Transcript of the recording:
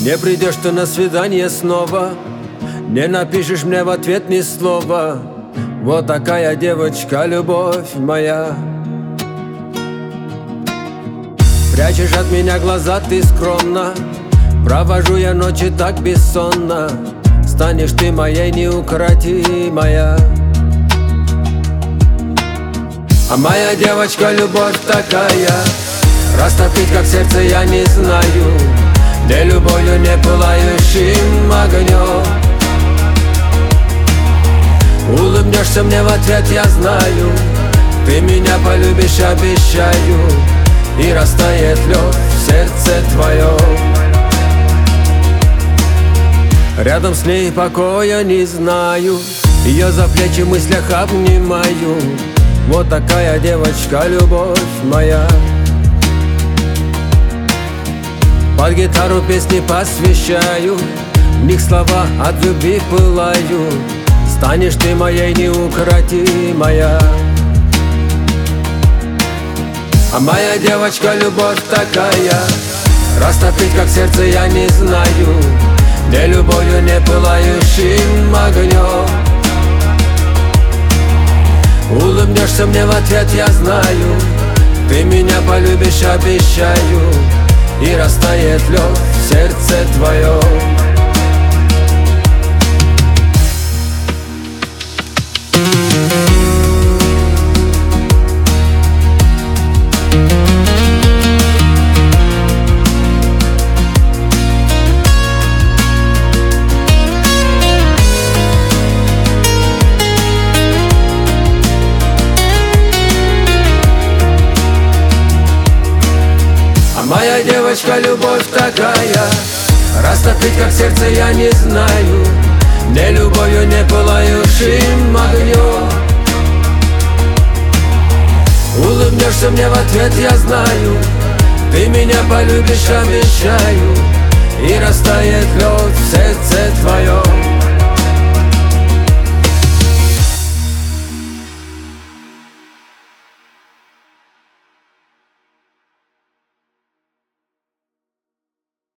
Не придешь ты на свидание снова, не напишешь мне в ответ ни слова. Вот такая девочка, любовь моя. Прячешь от меня глаза ты скромно, провожу я ночи так бессонно. Станешь ты моей неукротимая. А моя девочка, любовь такая, растопить как сердце я не знаю, не любовью, не пылающим огнем. Улыбнешься мне в ответ, я знаю, ты меня полюбишь, обещаю, и растает лед в сердце твоем. Рядом с ней покоя не знаю, ее за плечи в мыслях обнимаю. Вот такая девочка, любовь моя. Под гитару песни посвящаю, в них слова от любви пылаю. Станешь ты моей неукротимая. А моя девочка, любовь такая, растопить как сердце я не знаю, не любовью, не пылающим огнем. Улыбнешься мне в ответ, я знаю, ты меня полюбишь, обещаю, и растает лед в сердце твоем. Моя девочка, любовь такая, растопить как сердце я не знаю, не любовью, не пылающим огнем. Улыбнешься мне в ответ, я знаю, ты меня полюбишь, обещаю, и растает лед в сердце твоем.